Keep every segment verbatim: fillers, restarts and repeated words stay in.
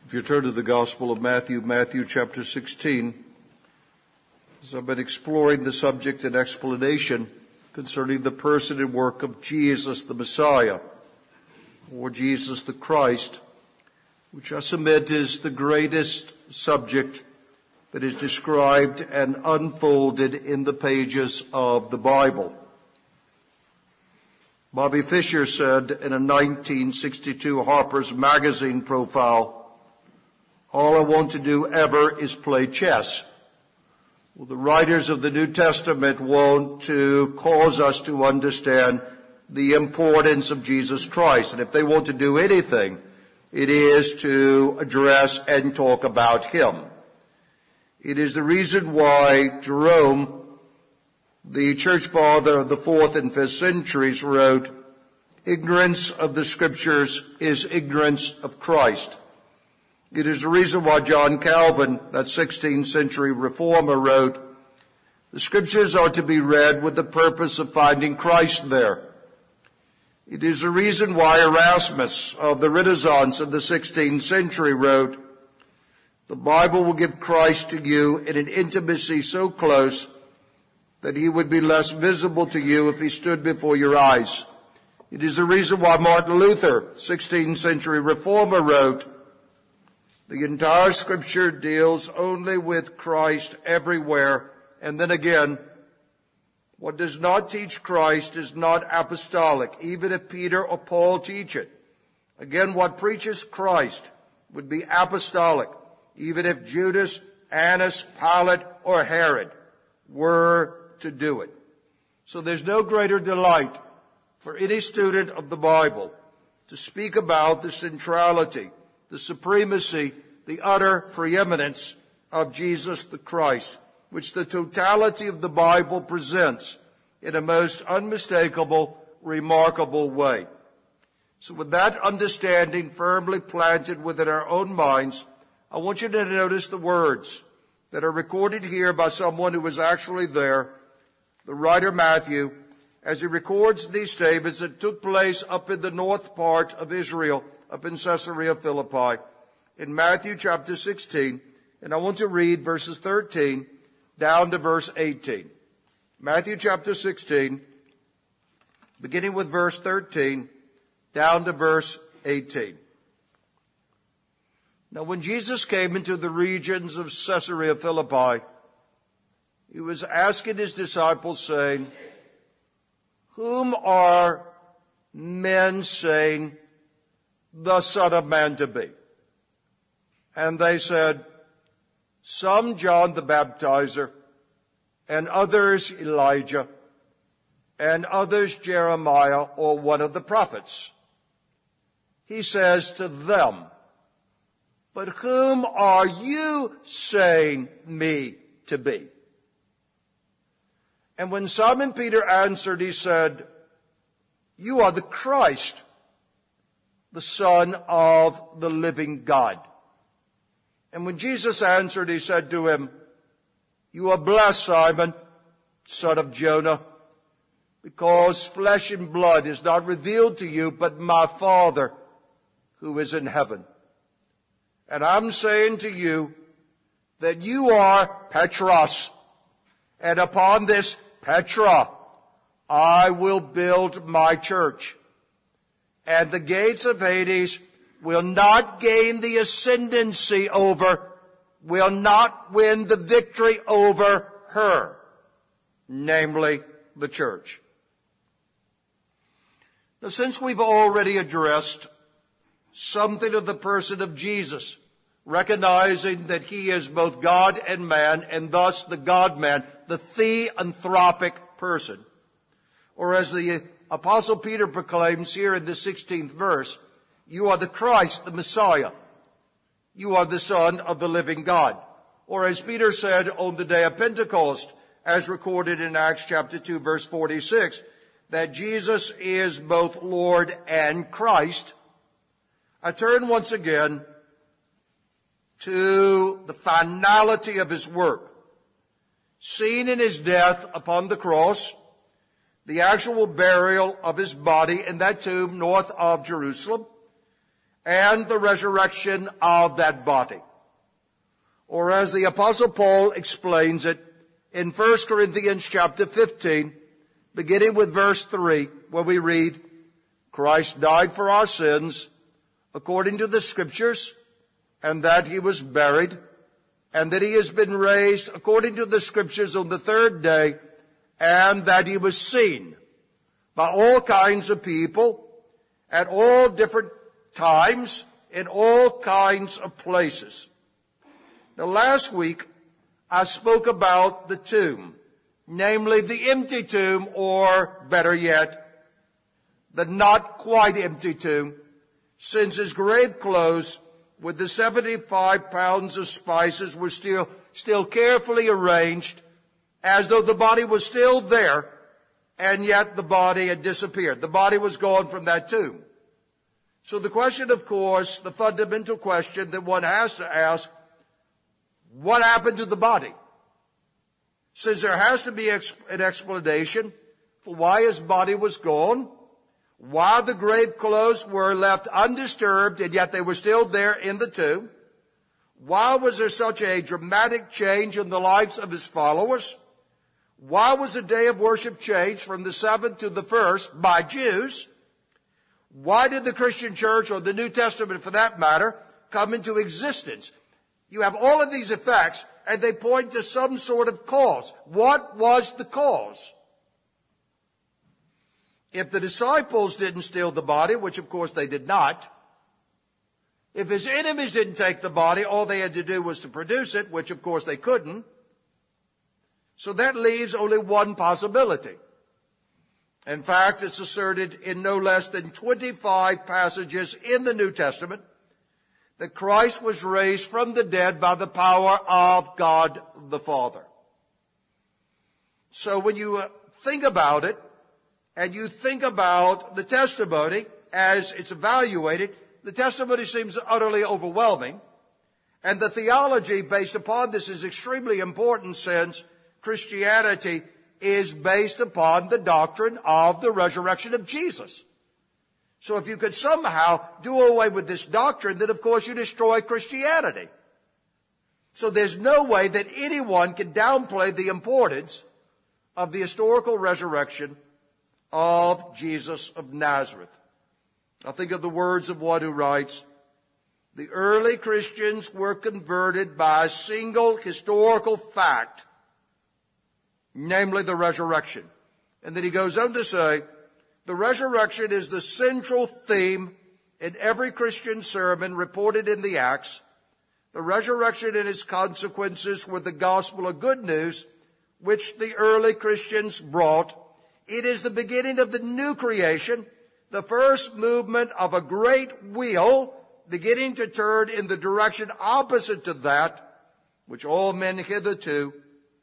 If you turn to the Gospel of Matthew, Matthew chapter sixteen, as I've been exploring the subject and explanation concerning the person and work of Jesus the Messiah, or Jesus the Christ, which I submit is the greatest subject that is described and unfolded in the pages of the Bible. Bobby Fischer said in a nineteen sixty-two Harper's Magazine profile, "All I want to do ever is play chess." Well, the writers of the New Testament want to cause us to understand the importance of Jesus Christ. And if they want to do anything, it is to address and talk about him. It is the reason why Jerome, the church father of the fourth and fifth centuries, wrote, "Ignorance of the Scriptures is ignorance of Christ." It is the reason why John Calvin, that sixteenth century reformer, wrote, "The Scriptures are to be read with the purpose of finding Christ there." It is the reason why Erasmus of the Renaissance in the sixteenth century wrote, "The Bible will give Christ to you in an intimacy so close that he would be less visible to you if he stood before your eyes." It is the reason why Martin Luther, sixteenth century reformer, wrote, "The entire Scripture deals only with Christ everywhere." And then again, "What does not teach Christ is not apostolic, even if Peter or Paul teach it. Again, what preaches Christ would be apostolic, even if Judas, Annas, Pilate, or Herod were to do it." So there's no greater delight for any student of the Bible to speak about the centrality, the supremacy, the utter preeminence of Jesus the Christ, which the totality of the Bible presents in a most unmistakable, remarkable way. So with that understanding firmly planted within our own minds, I want you to notice the words that are recorded here by someone who was actually there, the writer Matthew, as he records these statements that took place up in the north part of Israel, up in Caesarea Philippi, in Matthew chapter sixteen, and I want to read verses thirteen down to verse eighteen. Matthew chapter sixteen, beginning with verse thirteen, down to verse eighteen. Now when Jesus came into the regions of Caesarea Philippi, he was asking his disciples, saying, "Whom are men saying the Son of Man to be?" And they said, "Some John the Baptizer, and others Elijah, and others Jeremiah or one of the prophets." He says to them, "But whom are you saying me to be?" And when Simon Peter answered, he said, "You are the Christ, the Son of the living God." And when Jesus answered, he said to him, "You are blessed, Simon, son of Jonah, because flesh and blood is not revealed to you, but my Father who is in heaven. And I'm saying to you that you are Petros, and upon this Petra I will build my church, and the gates of Hades will not gain the ascendancy over, will not win the victory over her, namely the church." Now, since we've already addressed something of the person of Jesus, recognizing that he is both God and man, and thus the God-man, the theanthropic person, or as the Apostle Peter proclaims here in the sixteenth verse, "You are the Christ, the Messiah. You are the Son of the living God." Or as Peter said on the day of Pentecost, as recorded in Acts chapter two, verse forty-six, that Jesus is both Lord and Christ. I turn once again to the finality of his work, seen in his death upon the cross, the actual burial of his body in that tomb north of Jerusalem, and the resurrection of that body. Or as the Apostle Paul explains it in First Corinthians chapter fifteen, beginning with verse three, where we read, Christ died for our sins according to the Scriptures, and that he was buried, and that he has been raised according to the Scriptures on the third day, and that he was seen by all kinds of people at all different times in all kinds of places. Now, last week I spoke about the tomb, namely the empty tomb, or better yet, the not quite empty tomb, since his grave clothes with the seventy-five pounds of spices were still, still carefully arranged as though the body was still there, and yet the body had disappeared. The body was gone from that tomb. So the question, of course, the fundamental question that one has to ask, what happened to the body? Since there has to be an explanation for why his body was gone, why the grave clothes were left undisturbed and yet they were still there in the tomb, why was there such a dramatic change in the lives of his followers, why was the day of worship changed from the seventh to the first by Jews, why did the Christian church, or the New Testament for that matter, come into existence? You have all of these effects, and they point to some sort of cause. What was the cause? If the disciples didn't steal the body, which of course they did not, if his enemies didn't take the body, all they had to do was to produce it, which of course they couldn't. So that leaves only one possibility. In fact, it's asserted in no less than twenty-five passages in the New Testament that Christ was raised from the dead by the power of God the Father. So when you think about it, and you think about the testimony as it's evaluated, the testimony seems utterly overwhelming, and the theology based upon this is extremely important, since Christianity is based upon the doctrine of the resurrection of Jesus. So if you could somehow do away with this doctrine, then of course you destroy Christianity. So there's no way that anyone can downplay the importance of the historical resurrection of Jesus of Nazareth. I think of the words of one who writes, the early Christians were converted by a single historical fact, namely the resurrection. And then he goes on to say, the resurrection is the central theme in every Christian sermon reported in the Acts. The resurrection and its consequences were the gospel of good news, which the early Christians brought. It is the beginning of the new creation, the first movement of a great wheel beginning to turn in the direction opposite to that which all men hitherto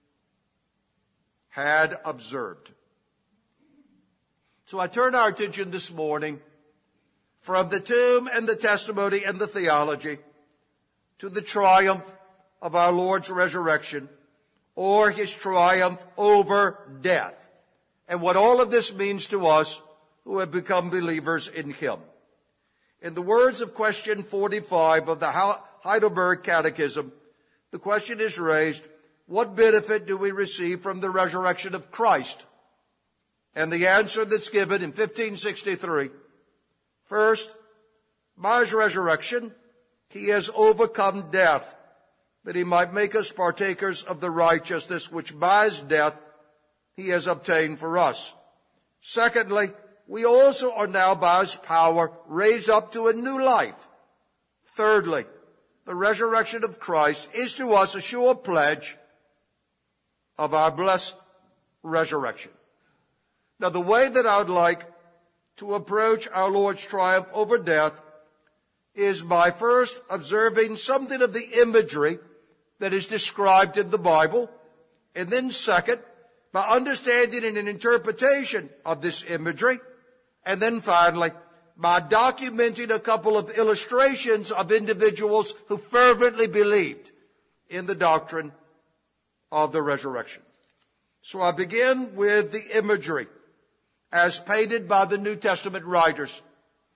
had observed. So I turn our attention this morning from the tomb and the testimony and the theology to the triumph of our Lord's resurrection, or his triumph over death, and what all of this means to us who have become believers in him. In the words of question forty-five of the Heidelberg Catechism, the question is raised, what benefit do we receive from the resurrection of Christ? And the answer that's given in fifteen sixty-three, first, by his resurrection, he has overcome death, that he might make us partakers of the righteousness which by his death he has obtained for us. Secondly, we also are now by his power raised up to a new life. Thirdly, the resurrection of Christ is to us a sure pledge of our blessed resurrection. Now, the way that I would like to approach our Lord's triumph over death is by first observing something of the imagery that is described in the Bible, and then second, by understanding and an interpretation of this imagery, and then finally, by documenting a couple of illustrations of individuals who fervently believed in the doctrine of the resurrection. So I begin with the imagery as painted by the New Testament writers.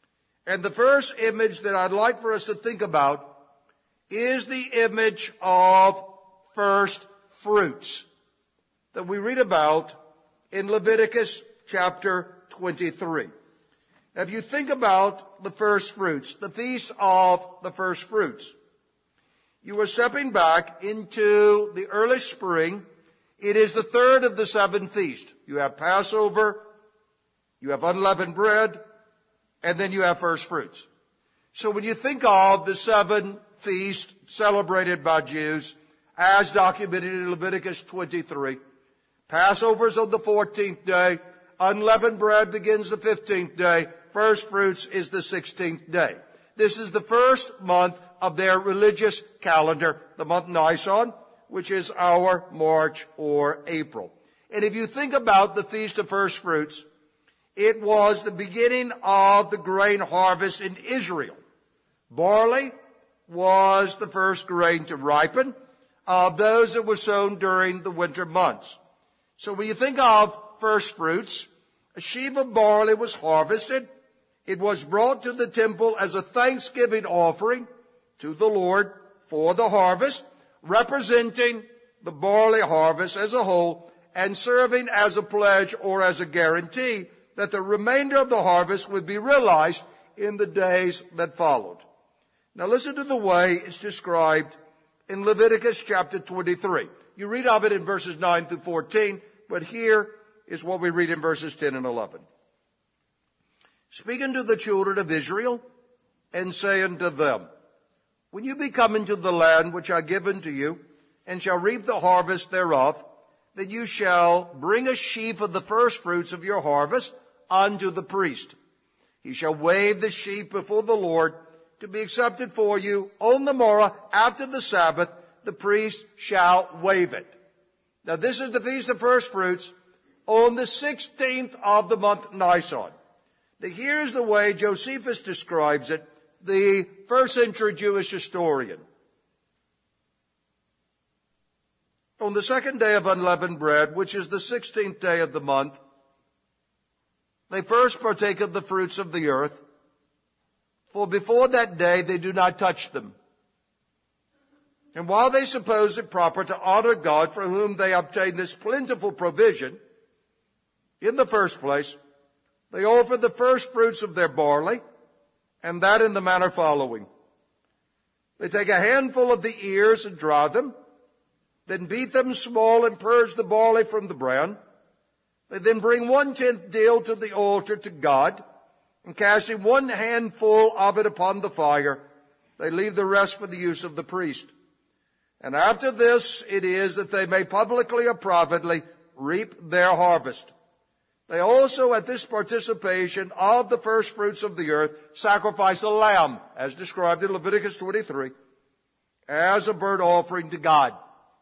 And the first image that I'd like for us to think about is the image of first fruits that we read about in Leviticus chapter twenty-three. Now, if you think about the first fruits, the feast of the first fruits, you are stepping back into the early spring. It is the third of the seven feasts. You have Passover, you have unleavened bread, and then you have first fruits. So when you think of the seven feasts celebrated by Jews, as documented in Leviticus twenty-three, Passover is on the fourteenth day, unleavened bread begins the fifteenth day, first fruits is the sixteenth day. This is the first month of their religious calendar, the month Nisan, which is our March or April. And if you think about the Feast of First Fruits, it was the beginning of the grain harvest in Israel. Barley was the first grain to ripen of those that were sown during the winter months. So when you think of first fruits, a sheaf of barley was harvested. It was brought to the temple as a thanksgiving offering to the Lord for the harvest, representing the barley harvest as a whole and serving as a pledge or as a guarantee that the remainder of the harvest would be realized in the days that followed. Now listen to the way it's described in Leviticus chapter twenty-three. You read of it in verses nine through fourteen, but here is what we read in verses ten and eleven. Speak unto the children of Israel, and say unto them, when you be come into the land which I give unto you, and shall reap the harvest thereof, then you shall bring a sheaf of the first fruits of your harvest unto the priest. He shall wave the sheaf before the Lord to be accepted for you. On the morrow after the Sabbath, the priest shall wave it. Now this is the Feast of First Fruits on the sixteenth of the month Nisan. Now here's the way Josephus describes it, the first century Jewish historian. On the second day of unleavened bread, which is the sixteenth day of the month, they first partake of the fruits of the earth, for before that day they do not touch them. And while they suppose it proper to honor God for whom they obtain this plentiful provision, in the first place, they offer the first fruits of their barley, and that in the manner following. They take a handful of the ears and dry them, then beat them small and purge the barley from the bran. They then bring one-tenth deal to the altar to God, and casting one handful of it upon the fire, they leave the rest for the use of the priest. And after this it is that they may publicly or privately reap their harvest. They also, at this participation of the first fruits of the earth, sacrifice a lamb, as described in Leviticus twenty-three, as a burnt offering to God.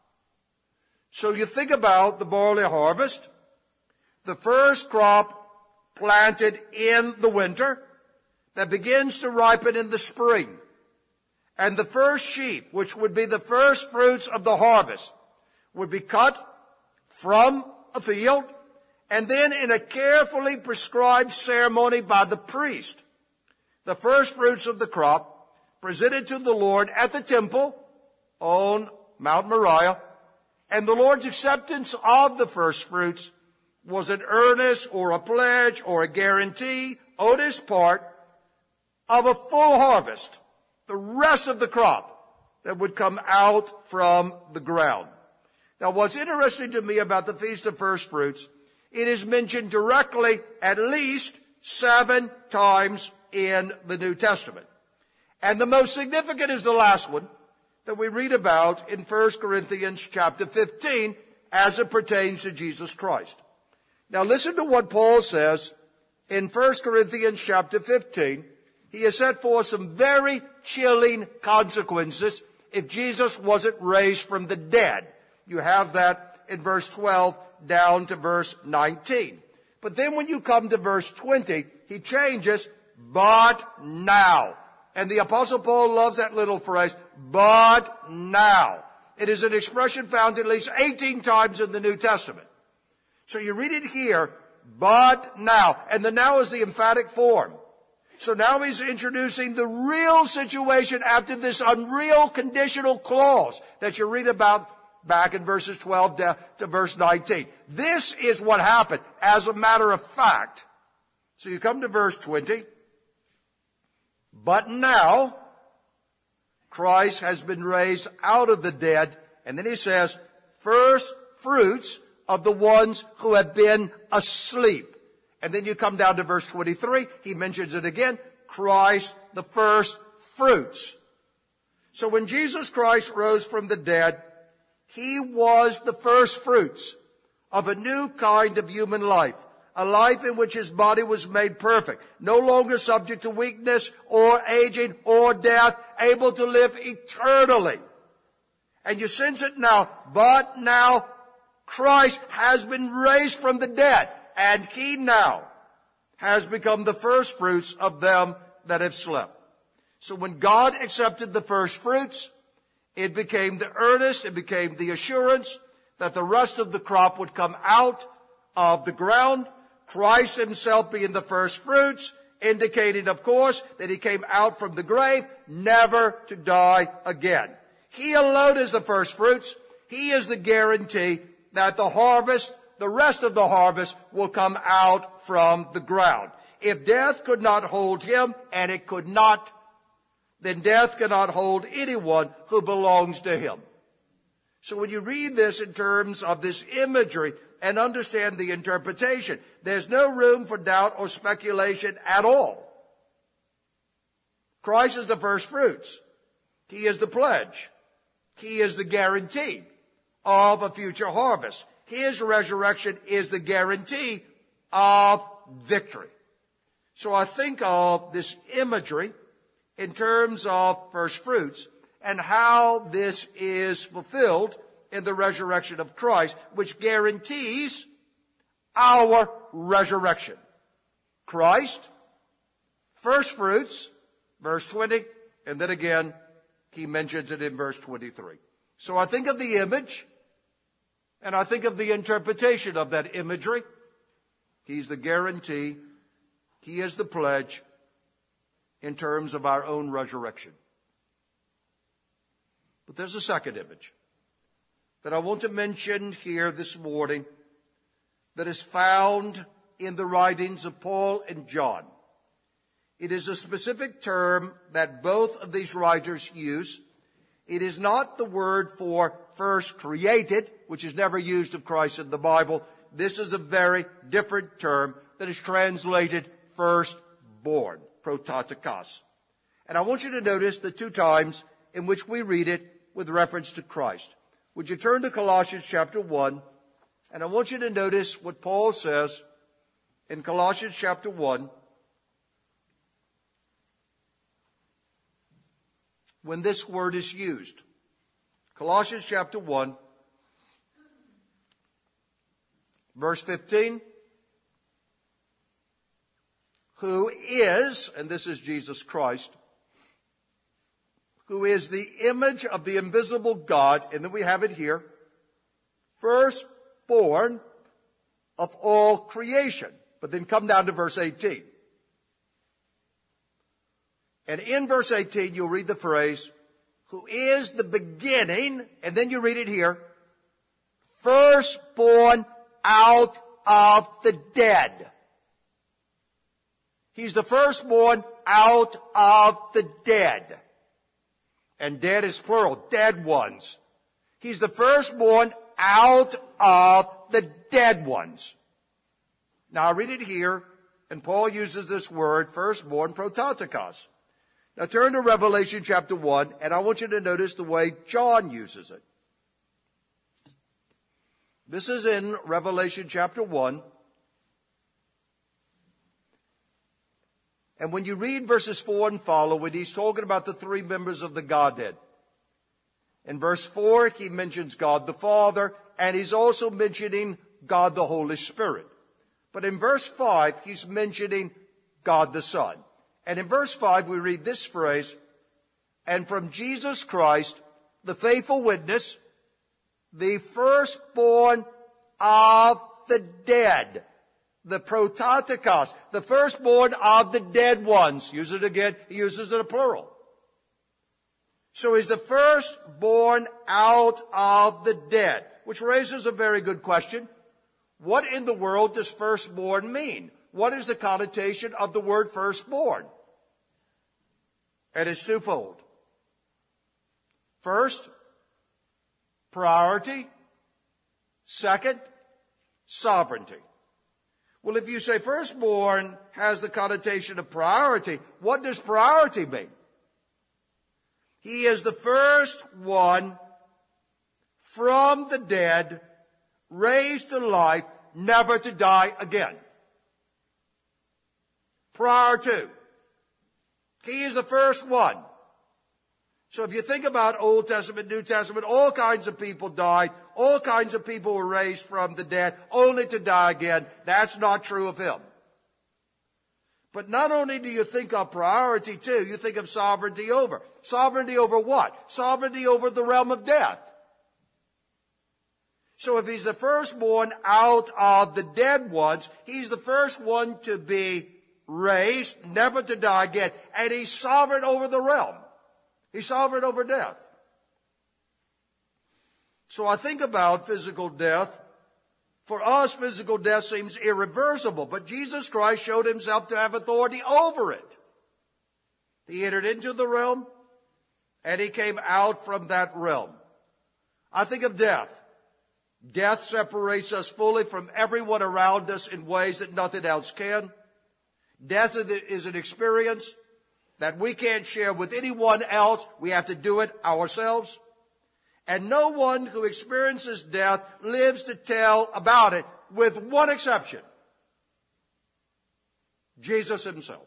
So you think about the barley harvest, the first crop planted in the winter that begins to ripen in the spring. And the first sheaf, which would be the first fruits of the harvest, would be cut from a field, and then in a carefully prescribed ceremony by the priest, the first fruits of the crop presented to the Lord at the temple on Mount Moriah. And the Lord's acceptance of the first fruits was an earnest or a pledge or a guarantee on his part of a full harvest, the rest of the crop that would come out from the ground. Now, what's interesting to me about the Feast of First Fruits, it is mentioned directly at least seven times in the New Testament. And the most significant is the last one that we read about in First Corinthians chapter fifteen as it pertains to Jesus Christ. Now listen to what Paul says in First Corinthians chapter fifteen. He has set forth some very chilling consequences if Jesus wasn't raised from the dead. You have that in verse twelve down to verse nineteen. But then when you come to verse twenty, he changes, but now. And the Apostle Paul loves that little phrase, but now. It is an expression found at least eighteen times in the New Testament. So you read it here, but now. And the now is the emphatic form. So now he's introducing the real situation after this unreal conditional clause that you read about back in verses twelve to, to verse nineteen. This is what happened as a matter of fact. So you come to verse twenty. But now Christ has been raised out of the dead. And then he says, first fruits of the ones who have been asleep. And then you come down to verse twenty-three. He mentions it again. Christ, the first fruits. So when Jesus Christ rose from the dead, he was the first fruits of a new kind of human life. A life in which his body was made perfect. No longer subject to weakness or aging or death. Able to live eternally. And you sense it now. But now Christ has been raised from the dead. And he now has become the first fruits of them that have slept. So when God accepted the first fruits, it became the earnest, it became the assurance that the rest of the crop would come out of the ground. Christ himself being the first fruits, indicating, of course, that he came out from the grave, never to die again. He alone is the first fruits. He is the guarantee that the harvest, the rest of the harvest, will come out from the ground. If death could not hold him, and it could not, then death cannot hold anyone who belongs to him. So when you read this in terms of this imagery and understand the interpretation, there's no room for doubt or speculation at all. Christ is the first fruits. He is the pledge. He is the guarantee of a future harvest. His resurrection is the guarantee of victory. So I think of this imagery in terms of first fruits and how this is fulfilled in the resurrection of Christ, which guarantees our resurrection. Christ, first fruits, verse twenty, and then again, he mentions it in verse twenty-three. So I think of the image, and I think of the interpretation of that imagery. He's the guarantee. He is the pledge in terms of our own resurrection. But there's a second image that I want to mention here this morning that is found in the writings of Paul and John. It is a specific term that both of these writers use. It is not the word for first created, which is never used of Christ in the Bible. This is a very different term that is translated firstborn, prototokos. And I want you to notice the two times in which we read it with reference to Christ. Would you turn to Colossians chapter one? And I want you to notice what Paul says in Colossians chapter one. When this word is used. Colossians chapter one, verse fifteen. Who is, and this is Jesus Christ, who is the image of the invisible God, and then we have it here, firstborn of all creation. But then come down to verse eighteen. And in verse eighteen, you'll read the phrase, who is the beginning, and then you read it here, firstborn out of the dead. He's the firstborn out of the dead. And dead is plural, dead ones. He's the firstborn out of the dead ones. Now I read it here, and Paul uses this word, firstborn, prototokos. Now turn to Revelation chapter one, and I want you to notice the way John uses it. This is in Revelation chapter one. And when you read verses four and following, he's talking about the three members of the Godhead. In verse four, he mentions God the Father, and he's also mentioning God the Holy Spirit. But in verse five, he's mentioning God the Son. And in verse five, we read this phrase, and from Jesus Christ, the faithful witness, the firstborn of the dead. The prototokos, the firstborn of the dead ones. Use it again, he uses it in a plural. So he's the firstborn out of the dead, which raises a very good question. What in the world does firstborn mean? What is the connotation of the word firstborn? And it's twofold. First, priority. Second, sovereignty. Well, if you say firstborn has the connotation of priority, what does priority mean? He is the first one from the dead, raised to life, never to die again. Prior to. He is the first one. So if you think about Old Testament, New Testament, all kinds of people died. All kinds of people were raised from the dead, only to die again. That's not true of him. But not only do you think of priority too, you think of sovereignty over. Sovereignty over what? Sovereignty over the realm of death. So if he's the firstborn out of the dead ones, he's the first one to be raised, never to die again. And he's sovereign over the realm. He's sovereign over death. So I think about physical death. For us, physical death seems irreversible, but Jesus Christ showed himself to have authority over it. He entered into the realm, and he came out from that realm. I think of death. Death separates us fully from everyone around us in ways that nothing else can. Death is an experience that we can't share with anyone else. We have to do it ourselves. And no one who experiences death lives to tell about it, with one exception. Jesus himself.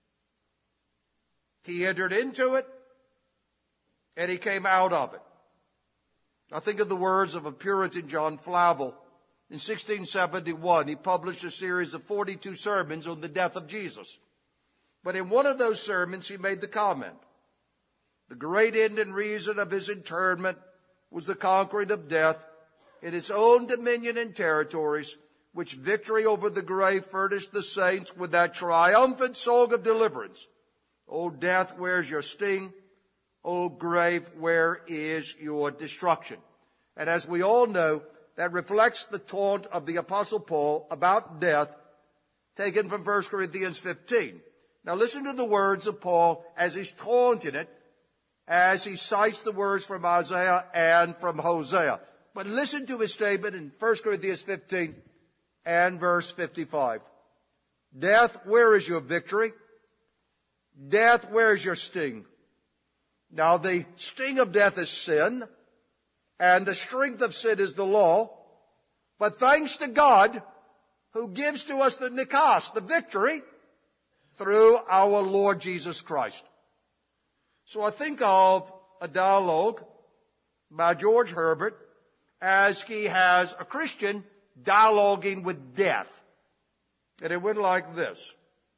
He entered into it, and he came out of it. I think of the words of a Puritan, John Flavel. In sixteen seventy-one, he published a series of forty-two sermons on the death of Jesus. But in one of those sermons, he made the comment, the great end and reason of his interment was the conquering of death in its own dominion and territories, which victory over the grave furnished the saints with that triumphant song of deliverance. O death, where's your sting? O grave, where is your destruction? And as we all know, that reflects the taunt of the Apostle Paul about death, taken from First Corinthians fifteen. Now listen to the words of Paul as he's taunting it, as he cites the words from Isaiah and from Hosea. But listen to his statement in First Corinthians fifteen and verse fifty-five. Death, where is your victory? Death, where is your sting? Now the sting of death is sin, and the strength of sin is the law. But thanks to God, who gives to us the nikos, the victory, through our Lord Jesus Christ. So I think of a dialogue by George Herbert as he has a Christian dialoguing with death. And it went like this.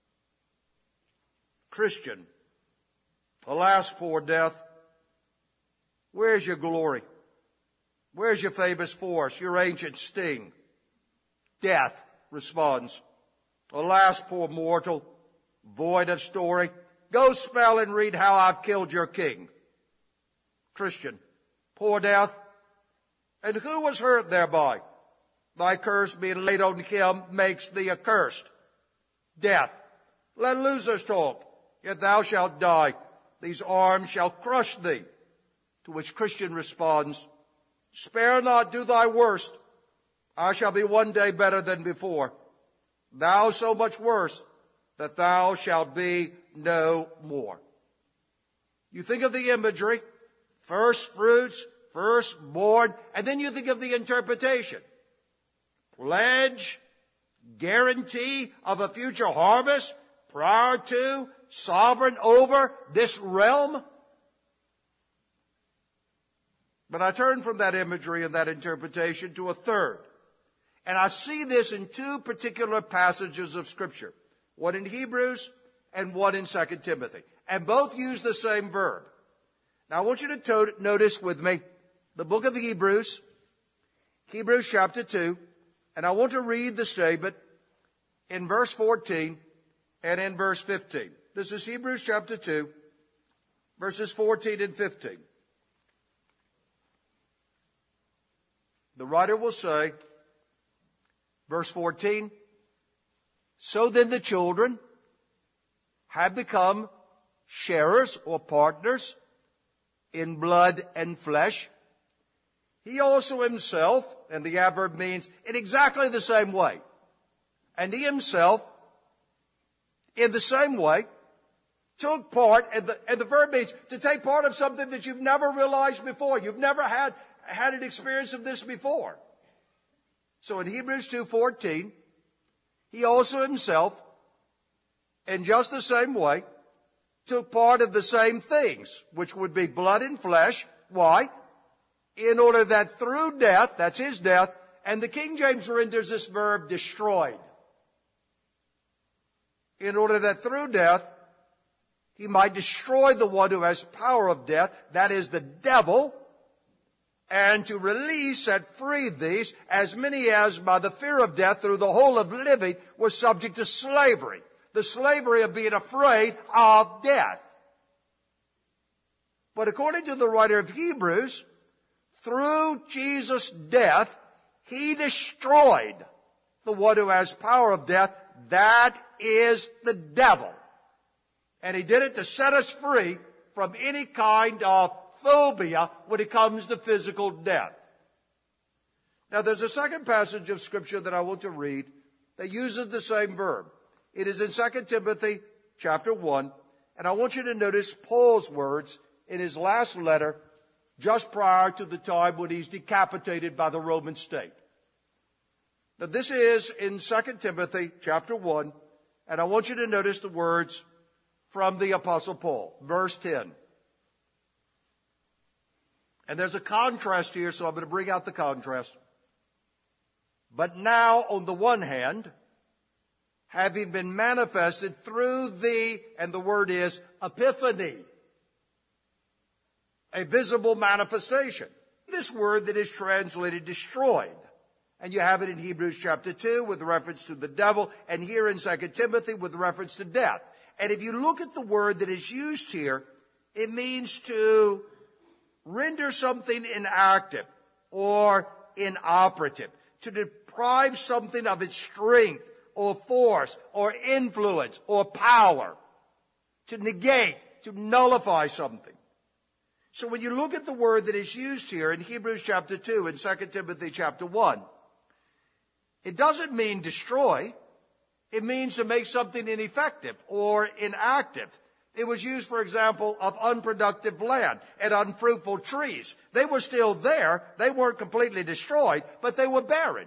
Christian, alas, poor death, where's your glory? Where's your famous force, your ancient sting? Death responds, alas, poor mortal, void of story, go spell and read how I've killed your king. Christian, poor death, and who was hurt thereby? Thy curse being laid on him makes thee accursed. Death, let losers talk, yet thou shalt die. These arms shall crush thee. To which Christian responds, spare not, do thy worst. I shall be one day better than before. Thou so much worse that thou shalt be no more. You think of the imagery, first fruits, firstborn, and then you think of the interpretation. Pledge, guarantee of a future harvest, prior to, sovereign over this realm. But I turn from that imagery and that interpretation to a third. And I see this in two particular passages of Scripture. One in Hebrews and one in Second Timothy. And both use the same verb. Now I want you to to- notice with me the book of Hebrews, Hebrews chapter two. And I want to read the statement, in verse fourteen and in verse fifteen. This is Hebrews chapter two, verses fourteen and fifteen. The writer will say, verse fourteen, so then the children have become sharers or partners in blood and flesh. He also himself, and the adverb means in exactly the same way. And he himself, in the same way, took part, and the, and the verb means to take part of something that you've never realized before. You've never had, had an experience of this before. So in Hebrews two fourteen, he also himself, in just the same way, took part of the same things, which would be blood and flesh. Why? In order that through death, that's his death, and the King James renders this verb destroyed. In order that through death, he might destroy the one who has power of death, that is the devil, and to release, set free these, as many as by the fear of death through the whole of living were subject to slavery. The slavery of being afraid of death. But according to the writer of Hebrews, through Jesus' death, he destroyed the one who has power of death. That is the devil. And he did it to set us free from any kind of phobia when it comes to physical death. Now there's a second passage of Scripture that I want to read that uses the same verb. It is in Second Timothy chapter one, and I want you to notice Paul's words in his last letter just prior to the time when he's decapitated by the Roman state. Now this is in Second Timothy chapter one, and I want you to notice the words from the Apostle Paul, verse ten. And there's a contrast here, so I'm going to bring out the contrast. But now, on the one hand, having been manifested through the, and the word is epiphany, a visible manifestation. This word that is translated destroyed. And you have it in Hebrews chapter two with reference to the devil, and here in Second Timothy with reference to death. And if you look at the word that is used here, it means to render something inactive or inoperative, to deprive something of its strength or force or influence or power, to negate, to nullify something. So when you look at the word that is used here in Hebrews chapter two and Second Timothy chapter one, it doesn't mean destroy. It means to make something ineffective or inactive. It was used, for example, of unproductive land and unfruitful trees. They were still there. They weren't completely destroyed, but they were barren.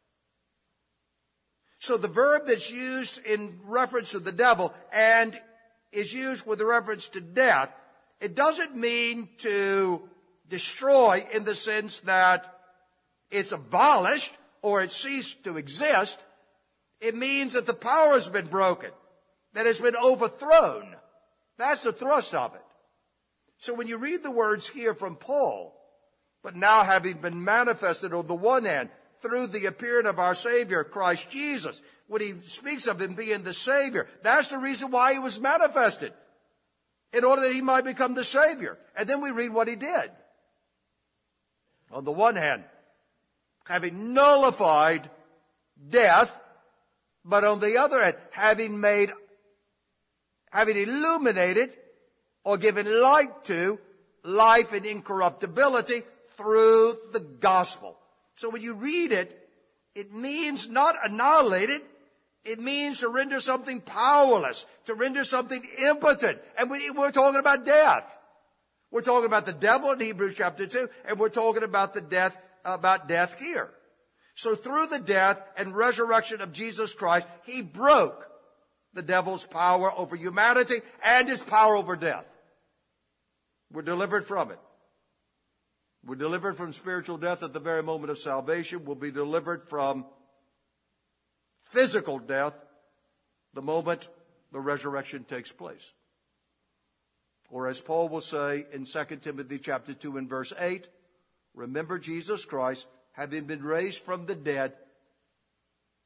So the verb that's used in reference to the devil and is used with reference to death, it doesn't mean to destroy in the sense that it's abolished or it ceased to exist. It means that the power has been broken, that it's been overthrown. That's the thrust of it. So when you read the words here from Paul, but now having been manifested on the one hand through the appearing of our Savior, Christ Jesus, when he speaks of him being the Savior, that's the reason why he was manifested, in order that he might become the Savior. And then we read what he did. On the one hand, having nullified death, but on the other hand, having made, having illuminated or given light to life and incorruptibility through the gospel. So when you read it, it means not annihilated. It means to render something powerless, to render something impotent. And we, we're talking about death. We're talking about the devil in Hebrews chapter two, and we're talking about the death, about death here. So through the death and resurrection of Jesus Christ, he broke the devil's power over humanity and his power over death. We're delivered from it. We're delivered from spiritual death at the very moment of salvation. We'll be delivered from physical death the moment the resurrection takes place. Or as Paul will say in Second Timothy chapter two and verse eight, remember Jesus Christ, having been raised from the dead,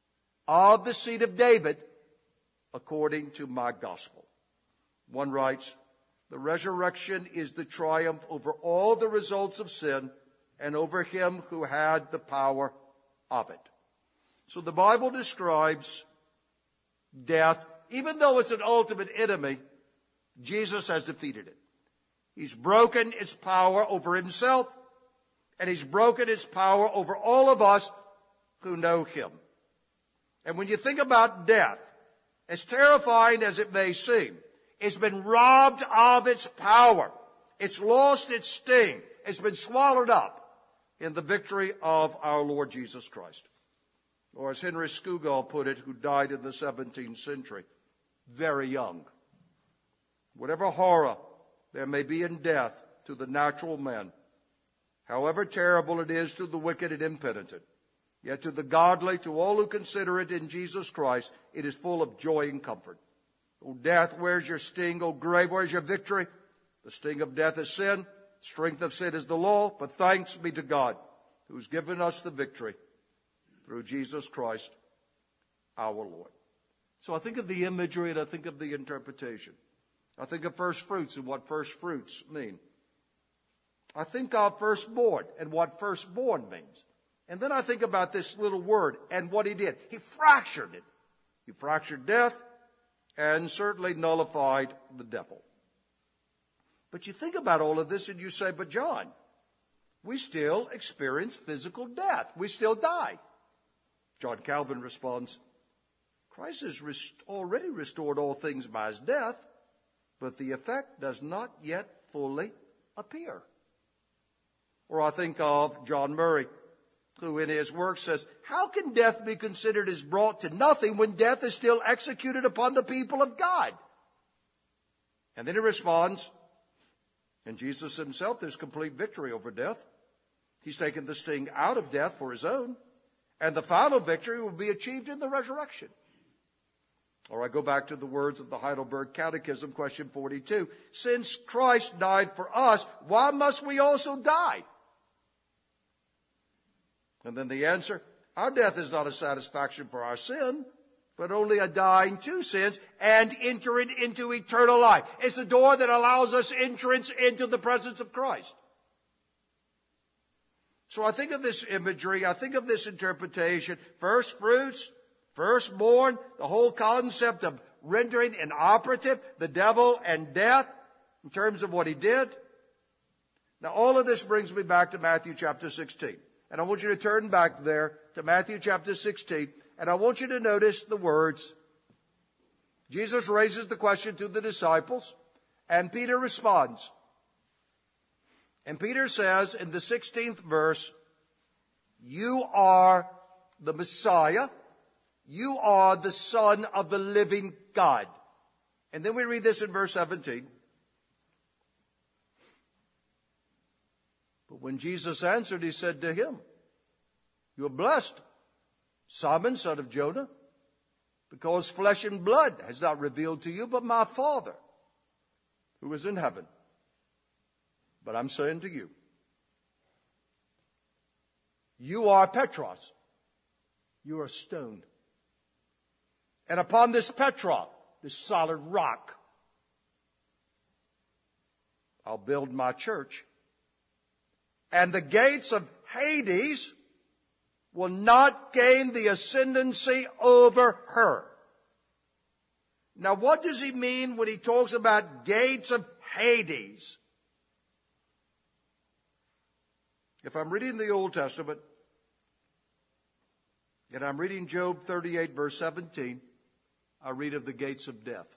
of the seed of David according to my gospel. One writes, the resurrection is the triumph over all the results of sin and over him who had the power of it. So the Bible describes death, even though it's an ultimate enemy, Jesus has defeated it. He's broken its power over himself, and he's broken its power over all of us who know him. And when you think about death, as terrifying as it may seem, it's been robbed of its power. It's lost its sting. It's been swallowed up in the victory of our Lord Jesus Christ. Or as Henry Scougal put it, who died in the seventeenth century, very young. Whatever horror there may be in death to the natural man, however terrible it is to the wicked and impenitent, yet to the godly, to all who consider it in Jesus Christ, it is full of joy and comfort. O death, where's your sting? O grave, where's your victory? The sting of death is sin. Strength of sin is the law. But thanks be to God, who's given us the victory through Jesus Christ, our Lord. So I think of the imagery and I think of the interpretation. I think of first fruits and what first fruits mean. I think of firstborn and what firstborn means. And then I think about this little word and what he did. He fractured it. He fractured death and certainly nullified the devil. But you think about all of this and you say, but John, we still experience physical death. We still die. John Calvin responds, Christ has rest- already restored all things by his death, but the effect does not yet fully appear. Or I think of John Murray, who in his work says, how can death be considered as brought to nothing when death is still executed upon the people of God? And then he responds, in Jesus himself, there's complete victory over death. He's taken the sting out of death for his own, and the final victory will be achieved in the resurrection. Or I go back to the words of the Heidelberg Catechism, question forty-two. Since Christ died for us, why must we also die? And then the answer, our death is not a satisfaction for our sin, but only a dying to sins and entering into eternal life. It's the door that allows us entrance into the presence of Christ. So I think of this imagery, I think of this interpretation, first fruits, firstborn, the whole concept of rendering inoperative the devil and death in terms of what he did. Now all of this brings me back to Matthew chapter sixteen. And I want you to turn back there to Matthew chapter sixteen. And I want you to notice the words. Jesus raises the question to the disciples, and Peter responds. And Peter says in the sixteenth verse, you are the Messiah. You are the Son of the living God. And then we read this in verse seventeen. But when Jesus answered, he said to him, you are blessed, Simon, son of Jonah, because flesh and blood has not revealed to you, but my Father who is in heaven. But I'm saying to you, you are Petros. You are stoned. And upon this Petra, this solid rock, I'll build my church. And the gates of Hades will not gain the ascendancy over her. Now, what does he mean when he talks about gates of Hades? If I'm reading the Old Testament, and I'm reading Job thirty-eight, verse seventeen, I read of the gates of death.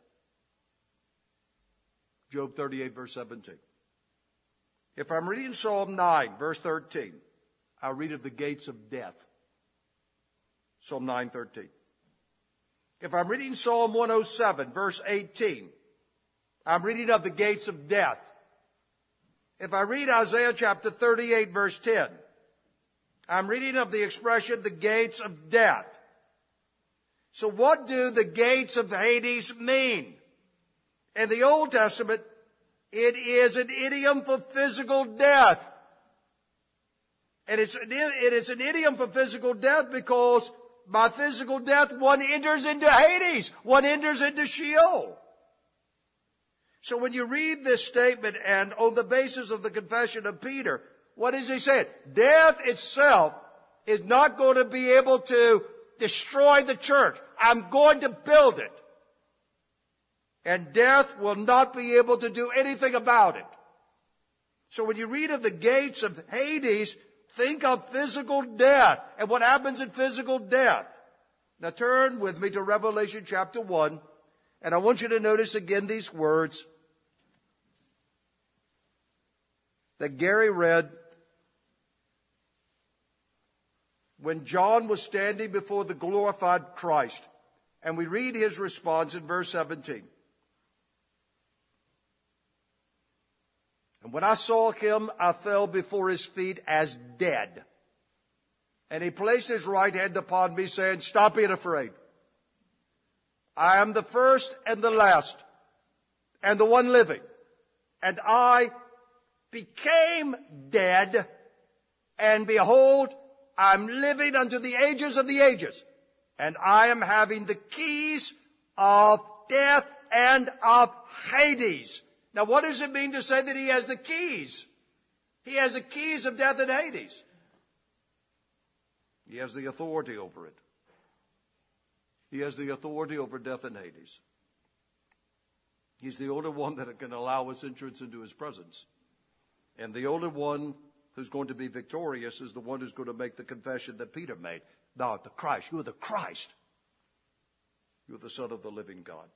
Job thirty-eight, verse seventeen. If I'm reading Psalm nine, verse thirteen, I read of the gates of death. Psalm nine, thirteen. If I'm reading Psalm one oh seven, verse eighteen, I'm reading of the gates of death. If I read Isaiah chapter thirty-eight, verse ten, I'm reading of the expression, the gates of death. So what do the gates of Hades mean? In the Old Testament, it is an idiom for physical death. And it's an, it is an idiom for physical death because by physical death, one enters into Hades. One enters into Sheol. So when you read this statement, and on the basis of the confession of Peter, what is he saying? Death itself is not going to be able to destroy the church. I'm going to build it. And death will not be able to do anything about it. So when you read of the gates of Hades, think of physical death and what happens in physical death. Now turn with me to Revelation chapter one, and I want you to notice again these words that Gary read when John was standing before the glorified Christ. And we read his response in verse seventeen. And when I saw him, I fell before his feet as dead. And he placed his right hand upon me, saying, stop being afraid. I am the first and the last, and the one living. And I became dead, and behold, I'm living unto the ages of the ages. And I am having the keys of death and of Hades. Now, what does it mean to say that he has the keys? He has the keys of death and Hades. He has the authority over it. He has the authority over death and Hades. He's the only one that can allow us entrance into his presence. And the only one who's going to be victorious is the one who's going to make the confession that Peter made. Thou art the Christ. You are the Christ. You are the Son of the living God.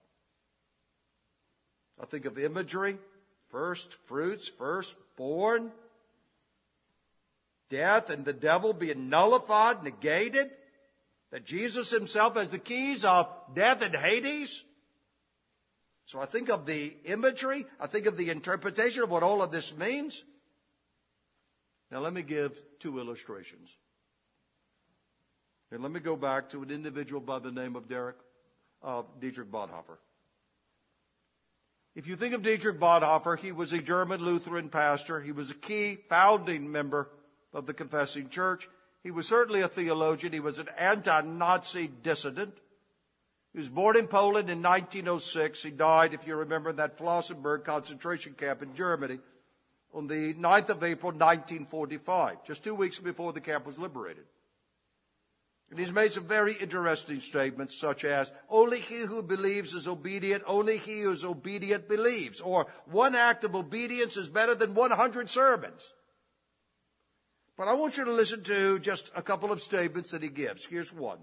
I think of imagery, first fruits, firstborn, death and the devil being nullified, negated, that Jesus himself has the keys of death and Hades. So I think of the imagery, I think of the interpretation of what all of this means. Now let me give two illustrations. And let me go back to an individual by the name of Derek, uh, Dietrich Bonhoeffer. If you think of Dietrich Bonhoeffer, he was a German Lutheran pastor. He was a key founding member of the Confessing Church. He was certainly a theologian. He was an anti-Nazi dissident. He was born in Poland in nineteen oh six. He died, if you remember, in that Flossenburg concentration camp in Germany on the ninth of April, nineteen forty-five, just two weeks before the camp was liberated. And he's made some very interesting statements, such as, only he who believes is obedient, only he who is obedient believes. Or, one act of obedience is better than one hundred sermons. But I want you to listen to just a couple of statements that he gives. Here's one.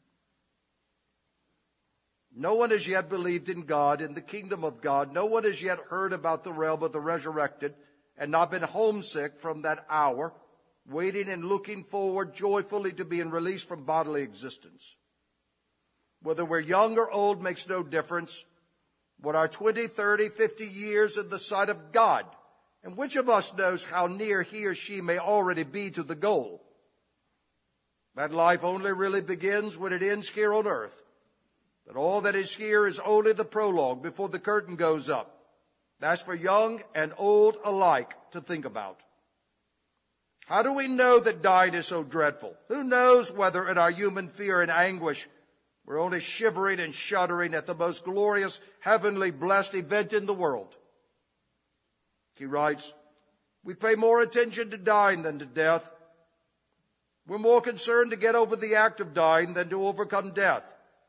No one has yet believed in God, in the kingdom of God. No one has yet heard about the realm of the resurrected and not been homesick from that hour, waiting and looking forward joyfully to being released from bodily existence. Whether we're young or old makes no difference. What are twenty, thirty, fifty years in the sight of God? And which of us knows how near he or she may already be to the goal? That life only really begins when it ends here on earth. That all that is here is only the prologue before the curtain goes up. That's for young and old alike to think about. How do we know that dying is so dreadful? Who knows whether in our human fear and anguish we're only shivering and shuddering at the most glorious, heavenly, blessed event in the world? He writes, we pay more attention to dying than to death. We're more concerned to get over the act of dying than to overcome death.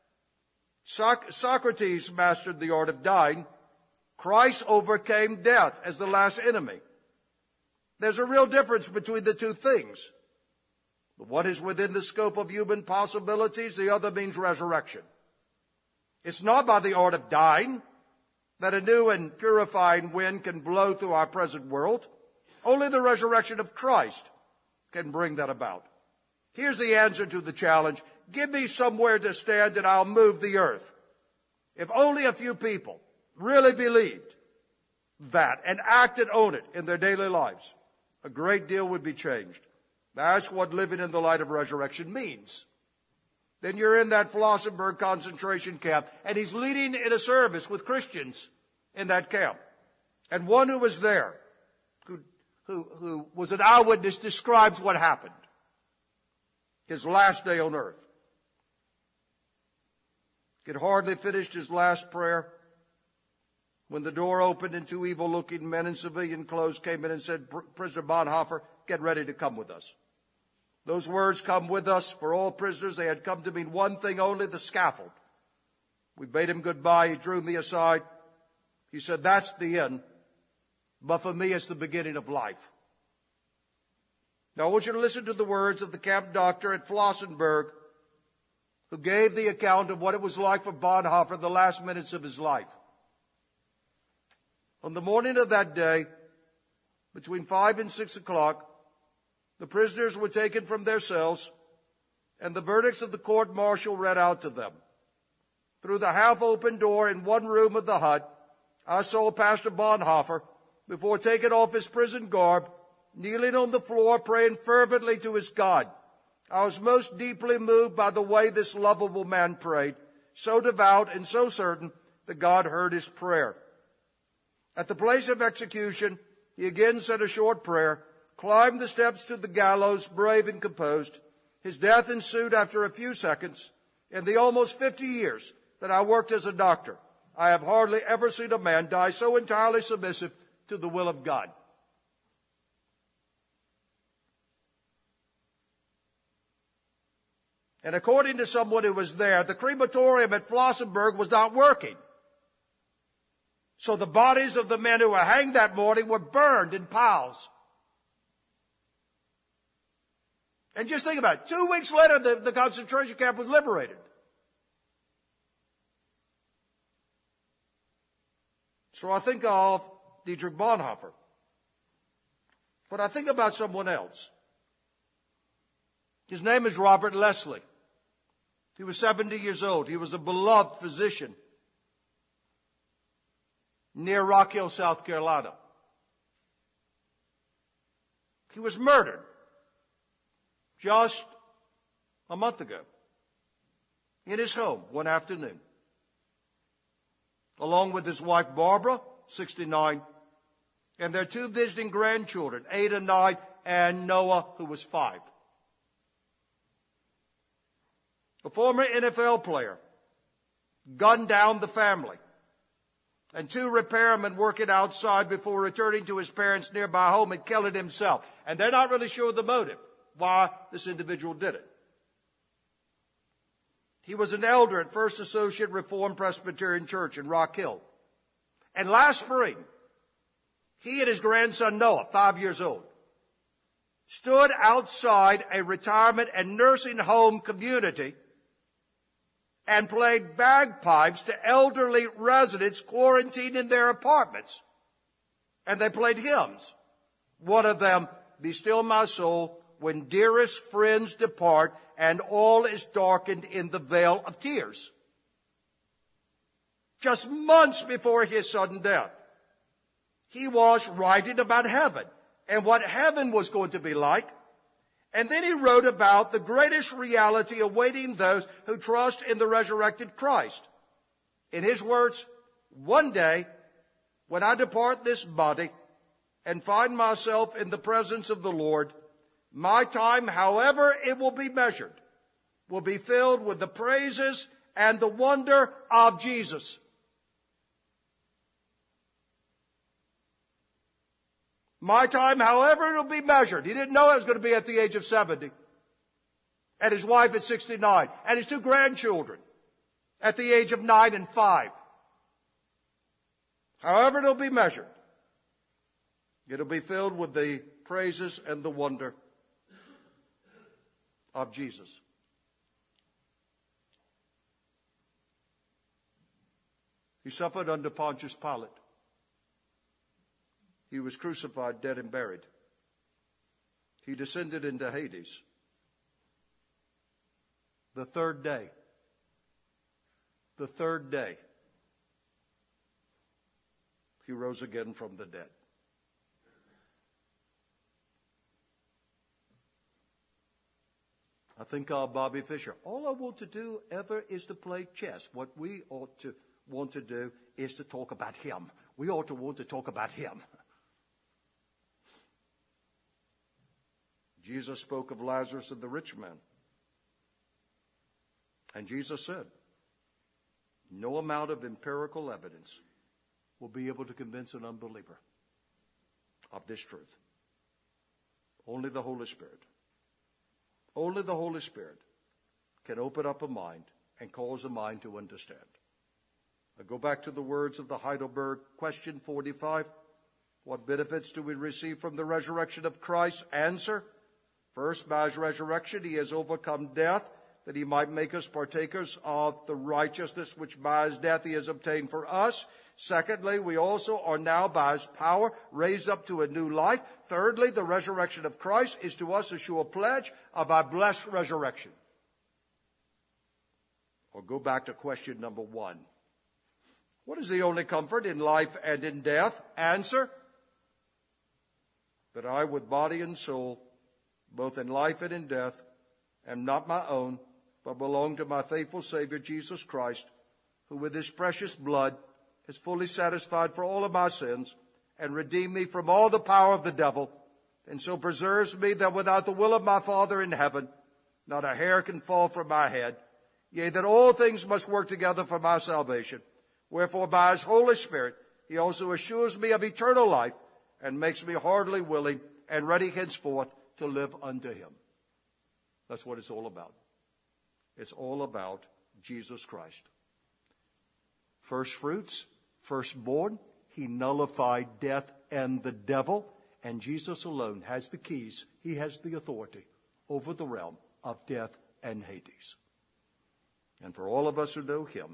Soc- Socrates mastered the art of dying. Christ overcame death as the last enemy. There's a real difference between the two things. The one is within the scope of human possibilities, the other means resurrection. It's not by the art of dying that a new and purifying wind can blow through our present world. Only the resurrection of Christ can bring that about. Here's the answer to the challenge. Give me somewhere to stand and I'll move the earth. If only a few people really believed that and acted on it in their daily lives, a great deal would be changed. That's what living in the light of resurrection means. Then you're in that Flossenburg concentration camp, and he's leading in a service with Christians in that camp. And one who was there, who, who, who was an eyewitness, describes what happened. His last day on earth. He had hardly finished his last prayer when the door opened and two evil-looking men in civilian clothes came in and said, "Prisoner Bonhoeffer, get ready to come with us." Those words, "come with us," for all prisoners, they had come to mean one thing only, the scaffold. We bade him goodbye. He drew me aside. He said, "That's the end. But for me, it's the beginning of life." Now, I want you to listen to the words of the camp doctor at Flossenburg, who gave the account of what it was like for Bonhoeffer the last minutes of his life. On the morning of that day, between five and six o'clock, the prisoners were taken from their cells, and the verdicts of the court-martial read out to them. Through the half-open door in one room of the hut, I saw Pastor Bonhoeffer, before taking off his prison garb, kneeling on the floor, praying fervently to his God. I was most deeply moved by the way this lovable man prayed, so devout and so certain that God heard his prayer. At the place of execution, he again said a short prayer, climbed the steps to the gallows, brave and composed. His death ensued after a few seconds. In the almost fifty years that I worked as a doctor, I have hardly ever seen a man die so entirely submissive to the will of God. And according to someone who was there, the crematorium at Flossenburg was not working. So the bodies of the men who were hanged that morning were burned in piles. And just think about it. Two weeks later, the, the concentration camp was liberated. So I think of Dietrich Bonhoeffer. But I think about someone else. His name is Robert Leslie. He was seventy years old. He was a beloved physician near Rock Hill, South Carolina. He was murdered just a month ago in his home one afternoon, along with his wife Barbara, sixty-nine, and their two visiting grandchildren, eight and nine, and Noah, who was five. A former N F L player gunned down the family, and two repairmen working outside before returning to his parents' nearby home had killed it himself. And they're not really sure of the motive, why this individual did it. He was an elder at First Associate Reformed Presbyterian Church in Rock Hill. And last spring, he and his grandson Noah, five years old, stood outside a retirement and nursing home community and played bagpipes to elderly residents quarantined in their apartments. And they played hymns. One of them, "Be Still My Soul, When Dearest Friends Depart, and All is Darkened in the Vale of Tears." Just months before his sudden death, he was writing about heaven and what heaven was going to be like. And then he wrote about the greatest reality awaiting those who trust in the resurrected Christ. In his words, "One day, when I depart this body and find myself in the presence of the Lord, my time, however it will be measured, will be filled with the praises and the wonder of Jesus." My time, however it will be measured. He didn't know it was going to be at the age of seventy. And his wife at sixty-nine. And his two grandchildren at the age of nine and five. However it will be measured, it will be filled with the praises and the wonder of Jesus. He suffered under Pontius Pilate. He was crucified, dead, and buried. He descended into Hades. The third day, the third day, he rose again from the dead. I think of Bobby Fischer. All I want to do ever is to play chess. What we ought to want to do is to talk about him. We ought to want to talk about him. Jesus spoke of Lazarus and the rich man. And Jesus said, No amount of empirical evidence will be able to convince an unbeliever of this truth. Only the Holy Spirit. Only the Holy Spirit can open up a mind and cause a mind to understand. I go back to the words of the Heidelberg question forty-five. What benefits do we receive from the resurrection of Christ? Answer. First, by his resurrection, he has overcome death, that he might make us partakers of the righteousness which by his death he has obtained for us. Secondly, we also are now by his power raised up to a new life. Thirdly, the resurrection of Christ is to us a sure pledge of our blessed resurrection. Or go back to question number one. What is the only comfort in life and in death? Answer. That I with body and soul, both in life and in death, am not my own, but belong to my faithful Savior Jesus Christ, who with his precious blood has fully satisfied for all of my sins and redeemed me from all the power of the devil, and so preserves me that without the will of my Father in heaven, not a hair can fall from my head, yea, that all things must work together for my salvation. Wherefore by his Holy Spirit he also assures me of eternal life, and makes me heartily willing and ready henceforth to live unto him. That's what it's all about. It's all about Jesus Christ. First fruits, firstborn, he nullified death and the devil, and Jesus alone has the keys. He has the authority over the realm of death and Hades. And for all of us who know him,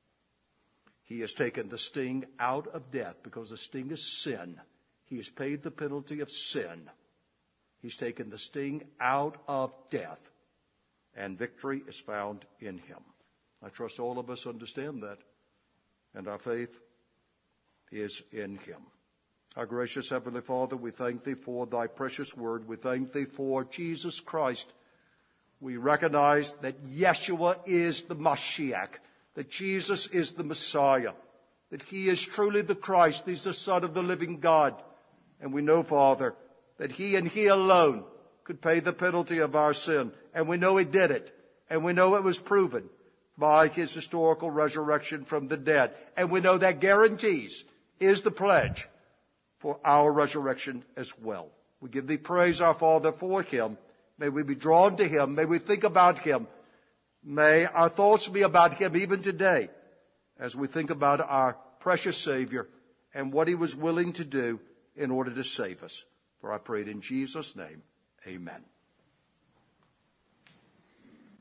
he has taken the sting out of death, because the sting is sin. He has paid the penalty of sin. He's taken the sting out of death, and victory is found in him. I trust all of us understand that, and our faith is in him. Our gracious Heavenly Father, we thank thee for thy precious word. We thank thee for Jesus Christ. We recognize that Yeshua is the Mashiach, that Jesus is the Messiah, that he is truly the Christ. He's the Son of the living God. And we know, Father, that he and he alone could pay the penalty of our sin. And we know he did it. And we know it was proven by his historical resurrection from the dead. And we know that guarantees is the pledge for our resurrection as well. We give thee praise, our Father, for him. May we be drawn to him. May we think about him. May our thoughts be about him even today, as we think about our precious Savior and what he was willing to do in order to save us. For I pray it in Jesus' name. Amen.